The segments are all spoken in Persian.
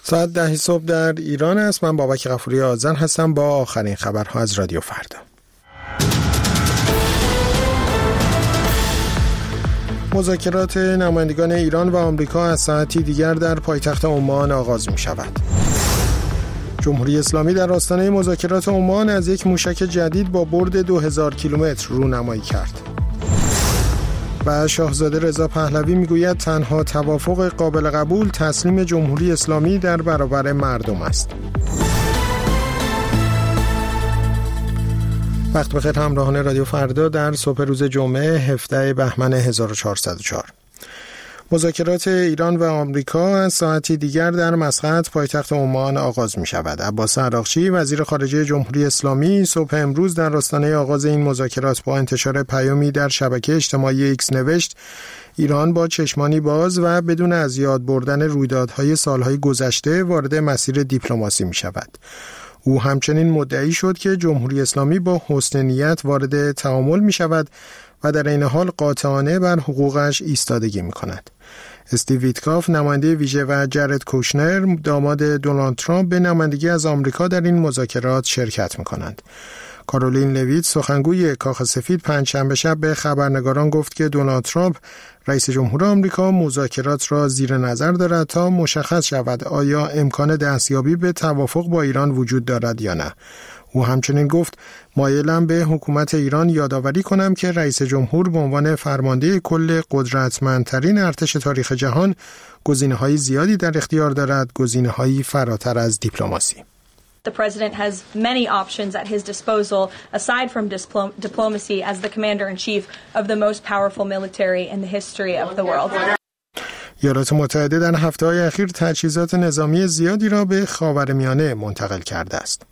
ساعت 10 صبح در ایران است. من بابک غفوری آذر هستم با آخرین خبرها از رادیو فردا. مذاکرات نمایندگان ایران و آمریکا از ساعتی دیگر در پایتخت عمان آغاز می شود. جمهوری اسلامی در آستانه مذاکرات عمان از یک موشک جدید با برد 2000 کیلومتر رونمایی کرد. و شاهزاده رضا پهلوی میگوید تنها توافق قابل قبول تسلیم جمهوری اسلامی در برابر مردم است. وقت بخیر همراهان رادیو فردا در صبح روز جمعه 17 بهمن 1404. مذاکرات ایران و آمریکا از ساعتی دیگر در مسقط پایتخت عمان آغاز می شود. عباس عراقچی وزیر خارجه جمهوری اسلامی صبح امروز در آستانه آغاز این مذاکرات با انتشار پیامی در شبکه اجتماعی ایکس نوشت ایران با چشمانی باز و بدون از یاد بردن رویدادهای سالهای گذشته وارد مسیر دیپلماسی می شود. او همچنین مدعی شد که جمهوری اسلامی با حسن نیت وارد تعامل می شود و در این حال قاطعانه بر حقوقش ایستادگی می کند. استیو ویتکاف نماینده ویژه و جرد کوشنر داماد دونالد ترامپ به نمایندگی از آمریکا در این مذاکرات شرکت می کنند. کارولین لویت سخنگوی کاخ سفید پنجشنبه شب به خبرنگاران گفت که دونالد ترامپ رئیس جمهور آمریکا مذاکرات را زیر نظر دارد تا مشخص شود آیا امکان دستیابی به توافق با ایران وجود دارد یا نه. او همچنین گفت مایلم به حکومت ایران یادآوری کنم که رئیس جمهور به عنوان فرمانده کل قدرتمندترین ارتش تاریخ جهان گزینه‌های زیادی در اختیار دارد، گزینه‌هایی فراتر از دیپلماسی. The president has many options at his disposal aside from diplomacy as the commander-in-chief of the most powerful military in the history of the world. ایالات متحده در هفته‌های اخیر تجهیزات نظامی زیادی را به خاورمیانه منتقل کرده است.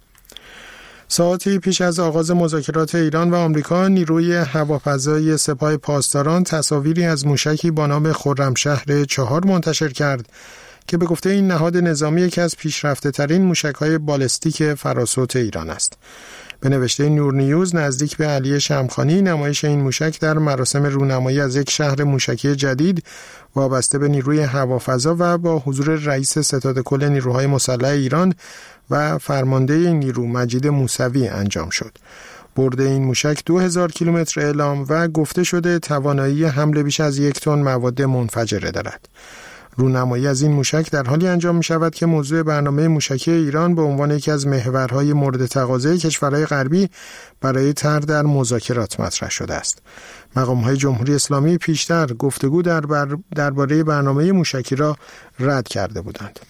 ساعتی پیش از آغاز مذاکرات ایران و آمریکا، نیروی هوافضای سپاه پاسداران تصاویری از موشکی با نام خرمشهر 4 منتشر کرد که به گفته این نهاد نظامی یکی از پیشرفته‌ترین موشک‌های بالستیک فراسوت ایران است. به نوشته نور نیوز نزدیک به علی شمخانی نمایش این موشک در مراسم رونمایی از یک شهر موشکی جدید وابسته به نیروی هوافضا و با حضور رئیس ستاد کل نیروهای مسلح ایران و فرمانده این نیرو مجید موسوی انجام شد. برد این موشک 2000 کیلومتر اعلام و گفته شده توانایی حمل بیش از 1 تن مواد منفجره دارد. رونمایی از این موشک در حالی انجام می شود که موضوع برنامه موشکی ایران به عنوان یکی از محورهای مورد تقاضای کشورهای غربی برای طرح در مذاکرات مطرح شده است. مقام‌های جمهوری اسلامی پیشتر گفتگو درباره برنامه موشکی را رد کرده بودند.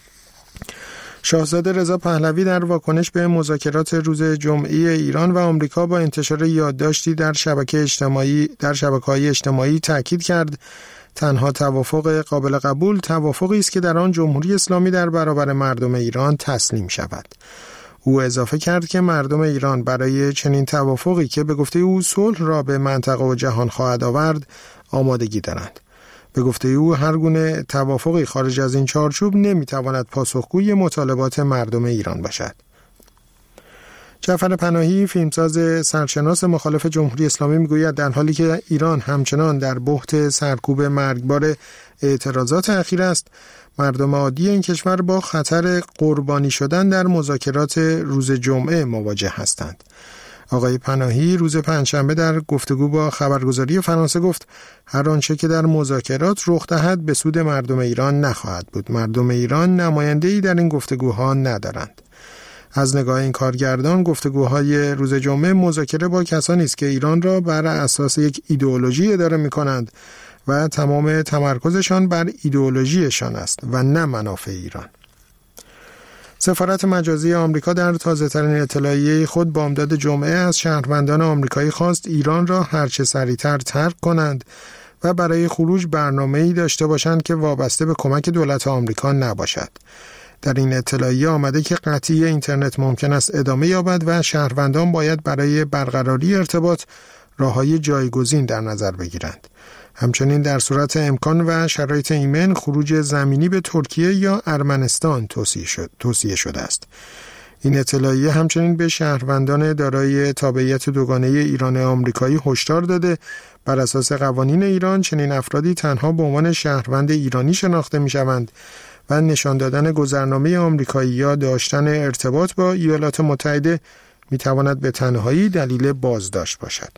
شاهزاده رضا پهلوی در واکنش به مذاکرات روز جمعه ایران و آمریکا با انتشار یادداشتی در شبکه‌های اجتماعی تاکید کرد تنها توافق قابل قبول توافقی است که در آن جمهوری اسلامی در برابر مردم ایران تسلیم شود. او اضافه کرد که مردم ایران برای چنین توافقی که به گفته او صلح را به منطقه و جهان خواهد آورد آمادگی دارند. به گفته او هر گونه توافقی خارج از این چارچوب نمیتواند پاسخگوی مطالبات مردم ایران باشد. جعفر پناهی فیلمساز سرشناس مخالف جمهوری اسلامی میگوید در حالی که ایران همچنان در بحت سرکوب مرگبار اعتراضات اخیر است، مردم عادی این کشور با خطر قربانی شدن در مذاکرات روز جمعه مواجه هستند. آقای پناهی روز پنجشنبه در گفتگو با خبرگزاری فرانسه گفت هر آنچه که در مذاکرات رخ دهد به سود مردم ایران نخواهد بود. مردم ایران نماینده‌ای در این گفتگوها ندارند. از نگاه این کارگردان گفتگوهای روز جمعه مذاکره با کسانی است که ایران را بر اساس یک ایدئولوژی اداره می‌کنند و تمام تمرکزشان بر ایدئولوژیشان است و نه منافع ایران. سفارت مجازی آمریکا در تازه‌ترین اطلاعیه خود بامداد جمعه از شهروندان آمریکایی خواست ایران را هرچه سریعتر ترک کنند و برای خروج برنامه‌ای داشته باشند که وابسته به کمک دولت آمریکا نباشد. در این اطلاعیه آمده که قطعی اینترنت ممکن است ادامه یابد و شهروندان باید برای برقراری ارتباط راه‌های جایگزین در نظر بگیرند. همچنین در صورت امکان و شرایط ایمن خروج زمینی به ترکیه یا ارمنستان توصیه شده است. این اطلاعیه همچنین به شهروندان دارای تابعیت دوگانه ایران آمریکایی هشدار داده بر اساس قوانین ایران چنین افرادی تنها به عنوان شهروند ایرانی شناخته می‌شوند و نشان دادن گذرنامه آمریکایی یا داشتن ارتباط با ایالات متحده میتواند به تنهایی دلیل بازداشت باشد.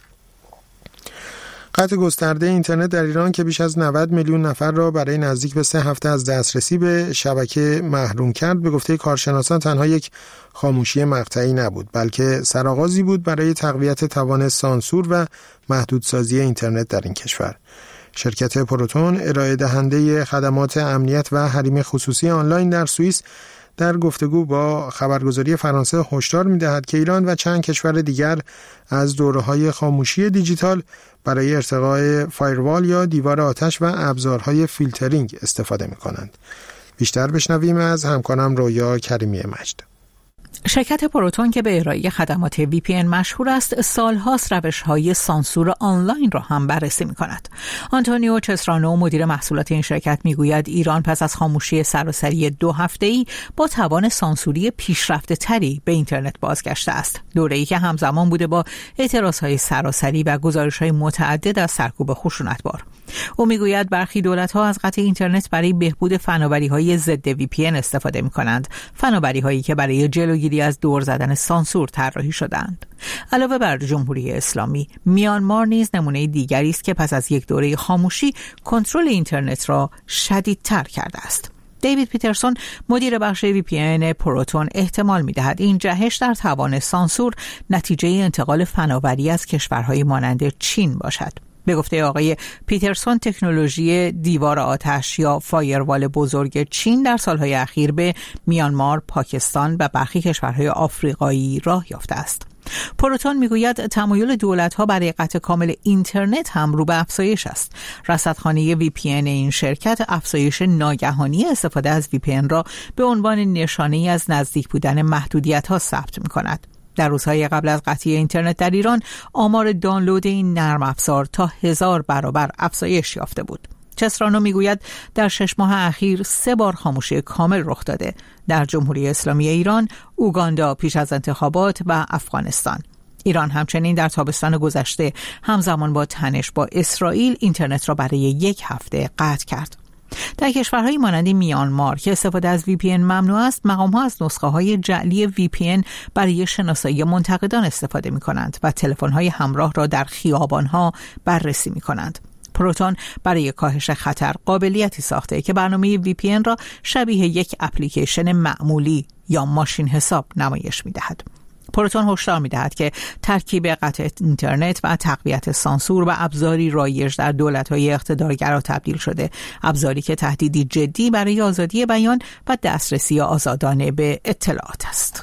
قطع گسترده اینترنت در ایران که بیش از 90 میلیون نفر را برای نزدیک به 3 هفته از دسترسی به شبکه محروم کرد، به گفته کارشناسان تنها یک خاموشی مقطعی نبود، بلکه سرآغازی بود برای تقویت توان سانسور و محدودسازی اینترنت در این کشور. شرکت پروتون، ارائه دهنده خدمات امنیت و حریم خصوصی آنلاین در سوئیس، در گفتگو با خبرگزاری فرانسه هشدار می‌دهد که ایران و چند کشور دیگر از دوره‌های خاموشی دیجیتال برای ارتقاء فایروال یا دیوار آتش و ابزارهای فیلترینگ استفاده می‌کنند. بیشتر بشنویم از همکارم رویا کریمی مجد. شرکت پروتون که به ارائه خدمات VPN مشهور است، سالهاست روش‌های سانسور آنلاین را هم بررسی می‌کند. آنتونیو چسرانو، مدیر محصولات این شرکت، می‌گوید ایران پس از خاموشی سراسری 2 هفته‌ای با توان سانسوری پیشرفته‌تری به اینترنت بازگشته است. دوره‌ای که همزمان بوده با اعتراض‌های سراسری و گزارش‌های متعدد از سرکوب خشونتبار. او میگوید برخی دولت‌ها از قطع اینترنت برای بهبود فناوری‌های ضد VPN استفاده می‌کنند، فناوری‌هایی که برای جلوگیری از دور زدن سانسور طراحی شدند. علاوه بر جمهوری اسلامی، میانمار نیز نمونه دیگری است که پس از یک دوره خاموشی کنترل اینترنت را شدیدتر کرده است. دیوید پیترسون، مدیر بخش VPN پروتون، احتمال می‌دهد این جهش در توان سانسور نتیجه انتقال فناوری از کشورهای مانند چین باشد. به گفته آقای پیترسون، تکنولوژی دیوار آتش یا فایروال بزرگ چین در سالهای اخیر به میانمار، پاکستان و برخی کشورهای آفریقایی راه یافته است. پروتون میگوید تمایل دولت‌ها برای قطع کامل اینترنت هم رو به افزایش است. رصدخانه VPN این شرکت افزایش ناگهانی استفاده از VPN را به عنوان نشانه‌ای از نزدیک بودن محدودیت‌ها ثبت می‌کند. در روزهای قبل از قطعی اینترنت در ایران، آمار دانلود این نرم افزار تا 1000 برابر افزایش یافته بود. چسرانو میگوید در 6 ماه اخیر 3 بار خاموشی کامل رخ داده: در جمهوری اسلامی ایران، اوگاندا پیش از انتخابات و افغانستان. ایران همچنین در تابستان گذشته همزمان با تنش با اسرائیل اینترنت را برای 1 هفته قطع کرد. در کشورهای مانند میانمار که استفاده از VPN ممنوع است، مقام‌ها از نسخه‌های جعلی VPN برای شناسایی منتقدان استفاده می‌کنند و تلفن‌های همراه را در خیابان‌ها بررسی می‌کنند. پروتون برای کاهش خطر قابلیتی ساخته که برنامه VPN را شبیه یک اپلیکیشن معمولی یا ماشین حساب نمایش می‌دهد. پروتون هشدار می‌دهد که ترکیب قطع اینترنت و تقویت سانسور و ابزاری رایج در دولت‌های اقتدارگرا تبدیل شده، ابزاری که تهدیدی جدی برای آزادی بیان و دسترسی آزادانه به اطلاعات است.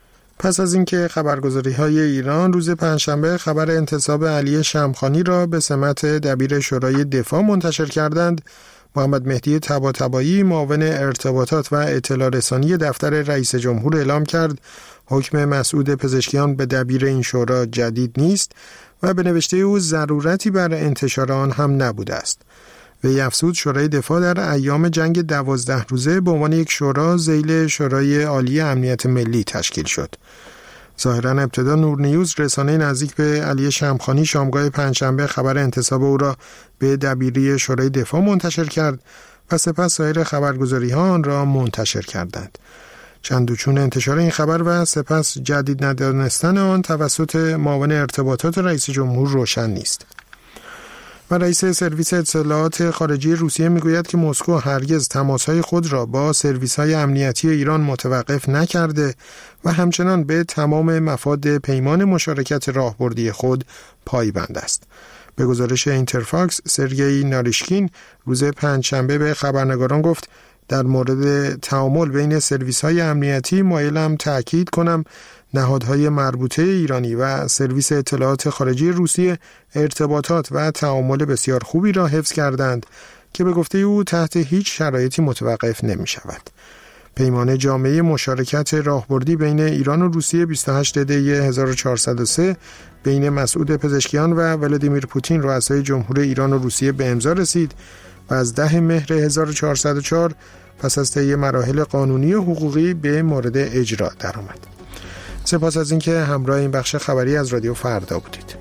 پس از اینکه خبرگزاری‌های ایران روز پنجشنبه خبر انتصاب علی شمخانی را به سمت دبیر شورای دفاع منتشر کردند، محمد مهدی طباطبایی، معاون ارتباطات و اطلاع رسانی دفتر رئیس جمهور اعلام کرد حکم مسعود پزشکیان به دبیر این شورا جدید نیست و به نوشته او ضرورتی بر انتشار آن هم نبوده است. وی افزود شورای دفاع در ایام جنگ 12 روزه به عنوان یک شورا ذیل شورای عالی امنیت ملی تشکیل شد. ظاهراً ابتدا نور نیوز، رسانه نزدیک به علی شمخانی، شامگاه پنجشنبه خبر انتصاب او را به دبیری شورای دفاع منتشر کرد و سپس سایر خبرگزاری‌ها آن را منتشر کردند. چند و چون انتشار این خبر و سپس جدید ندانستن آن توسط معاون ارتباطات رئیس جمهور روشن نیست. و رئیس سرویس اطلاعات خارجی روسیه میگوید که مسکو هرگز تماس‌های خود را با سرویس‌های امنیتی ایران متوقف نکرده و همچنان به تمام مفاد پیمان مشارکت راهبردی خود پایبند است. به گزارش اینترفاکس، سرگئی ناریشکین روز پنجشنبه به خبرنگاران گفت در مورد تعامل بین سرویس‌های امنیتی مایلم تأکید کنم نهادهای مربوطه ایرانی و سرویس اطلاعات خارجی روسیه ارتباطات و تعامل بسیار خوبی را حفظ کردند که به گفته او تحت هیچ شرایطی متوقف نمی شود. پیمان جامعه مشارکت راهبردی بین ایران و روسیه 28 دی 1403 بین مسعود پزشکیان و ولادیمیر پوتین رؤسای جمهور ایران و روسیه به امضا رسید و از 10 مهر 1404 پس از طی مراحل قانونی و حقوقی به مورد اجرا درآمد. سپاس از اینکه همراه این بخش خبری از رادیو فردا بودید.